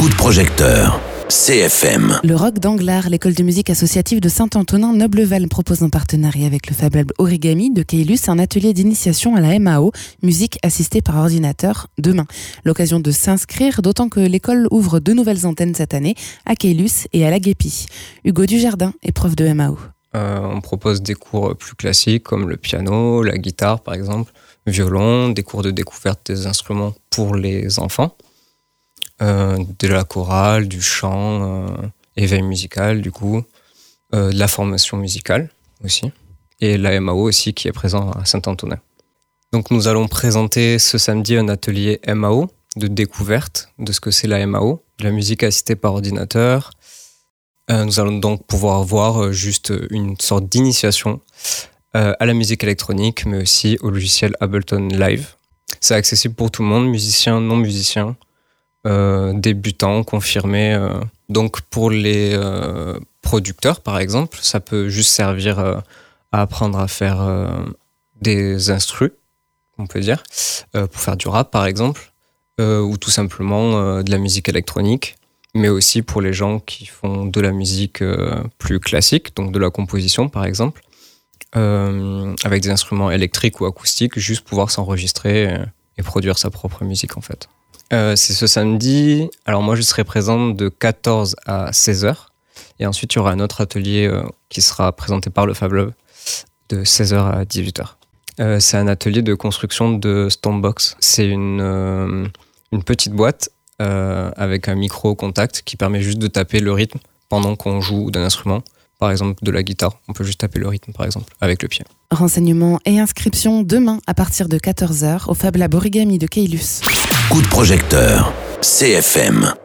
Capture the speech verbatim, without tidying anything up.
Coup de projecteur. C F M. Le Rock d'Anglars, l'école de musique associative de Saint-Antonin-Nobleval, propose en partenariat avec le Fab Lab Origami de Keylus un atelier d'initiation à la M A O, musique assistée par ordinateur, demain. L'occasion de s'inscrire, d'autant que l'école ouvre deux nouvelles antennes cette année, à Keylus et à la Guépy. Hugo Dujardin est prof de M A O. Euh, on propose des cours plus classiques comme le piano, la guitare par exemple, violon, des cours de découverte des instruments pour les enfants. Euh, de la chorale, du chant, euh, éveil musical du coup, euh, de la formation musicale aussi, et la M A O aussi qui est présent à Saint-Antonin. Donc nous allons présenter ce samedi un atelier M A O de découverte de ce que c'est la M A O, de la musique assistée par ordinateur. Euh, nous allons donc pouvoir voir juste une sorte d'initiation euh, à la musique électronique, mais aussi au logiciel Ableton Live. C'est accessible pour tout le monde, musiciens, non musiciens, Euh, débutants, confirmés. Euh. Donc pour les euh, producteurs, par exemple, ça peut juste servir euh, à apprendre à faire euh, des instrus, on peut dire, euh, pour faire du rap, par exemple, euh, ou tout simplement euh, de la musique électronique, mais aussi pour les gens qui font de la musique euh, plus classique, donc de la composition, par exemple, euh, avec des instruments électriques ou acoustiques, juste pouvoir s'enregistrer et, et produire sa propre musique, en fait. Euh, c'est ce samedi. Alors moi, je serai présente de quatorze à seize heures. Et ensuite, il y aura un autre atelier euh, qui sera présenté par le Fab Lab de seize heures à dix-huit heures. Euh, c'est un atelier de construction de Stompbox. C'est une, euh, une petite boîte euh, avec un micro contact qui permet juste de taper le rythme pendant qu'on joue d'un instrument. Par exemple, de la guitare. On peut juste taper le rythme, par exemple, avec le pied. Renseignements et inscriptions demain à partir de quatorze heures au Fab Lab Origami de Keylus. Coup de projecteur. C F M.